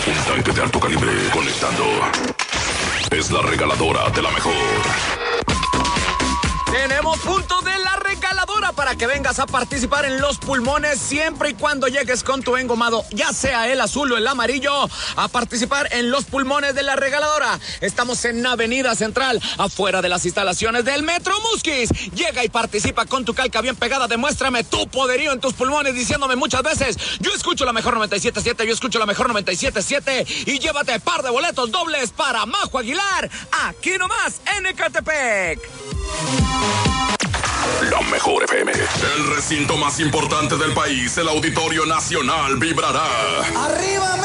Un tanque de alto calibre conectando. Es la regaladora de la mejor. Tenemos punto de la regaladora para que vengas a participar en los pulmones siempre y cuando llegues con tu engomado, ya sea el azul o el amarillo, a participar en los pulmones de la regaladora. Estamos en Avenida Central, afuera de las instalaciones del Metro Musquis. Llega y participa con tu calca bien pegada. Demuéstrame tu poderío en tus pulmones diciéndome muchas veces: yo escucho la mejor 97.7, yo escucho la mejor 97.7, y llévate par de boletos dobles para Majo Aguilar, aquí nomás en Ecatepec. La mejor FM. El recinto más importante del país, el Auditorio Nacional, vibrará. ¡Arriba!